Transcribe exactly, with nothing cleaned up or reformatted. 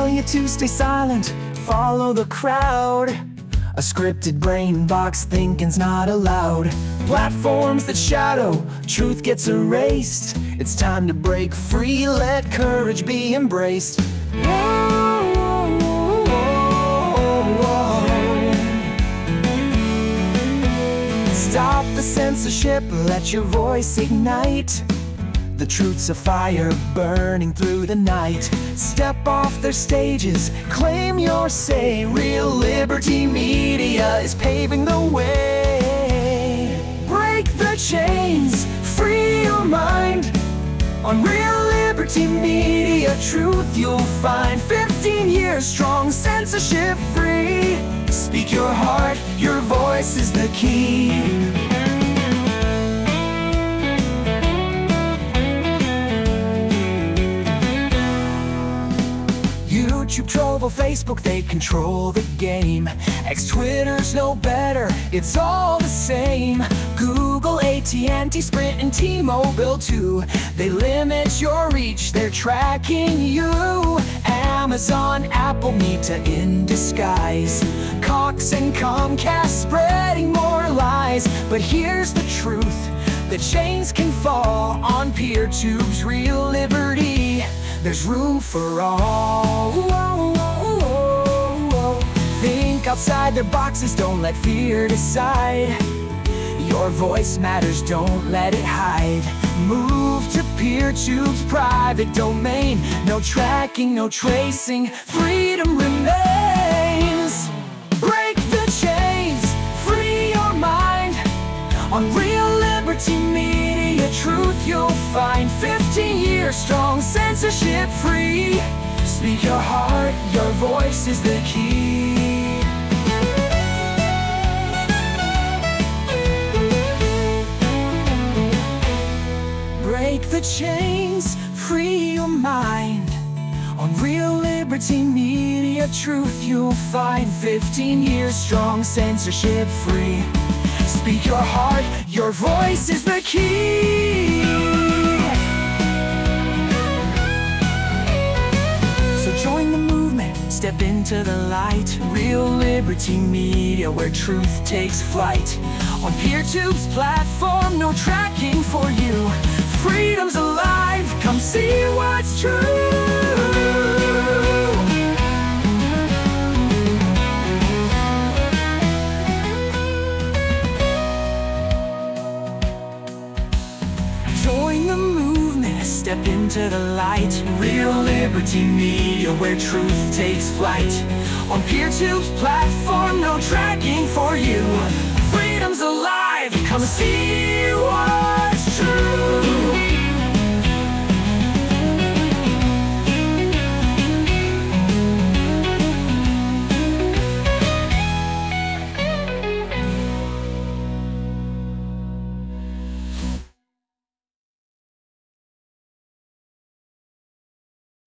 telling you to stay silent, follow the crowd. A scripted brain box thinking's not allowed. Platforms that shadow, truth gets erased. It's time to break free, let courage be embraced. Whoa, whoa, whoa, whoa. Stop the censorship, let your voice ignite. The truth's a fire burning through the night. Step off their stages, claim your say. Real Liberty Media is paving the way. Break the chains, free your mind. On Real Liberty Media, truth you'll find. Fifteen years strong, censorship free. Speak your heart, your voice is the key. YouTube, Trovo, Facebook, they control the game. X, Twitter's no better, it's all the same. Google, A T and T, Sprint and T-Mobile too. They limit your reach, they're tracking you. Amazon, Apple, Meta in disguise. Cox and Comcast spreading more lies. But here's the truth, the chains can fall on PeerTube's Real Liberty. There's room for all. Whoa, whoa, whoa, whoa. Think outside their boxes, don't let fear decide. Your voice matters, don't let it hide. Move to PeerTube's private domain. No tracking, no tracing, freedom remains. Break the chains, free your mind. On Real Liberty Media, truth you'll find. Fifteen years strong, censorship free. Speak your heart, your voice is the key. Break the chains, free your mind. On Real Liberty Media, truth you'll find. Fifteen years strong, censorship free. Speak your heart, your voice is the key. So join the movement, step into the light. Real Liberty Media, where truth takes flight. On PeerTube's platform, no tracking for you. Freedom's alive, come see what's true. Join the movement, step into the light. Real Liberty Media, where truth takes flight. On PeerTube's platform, no tracking for you. Freedom's alive, come see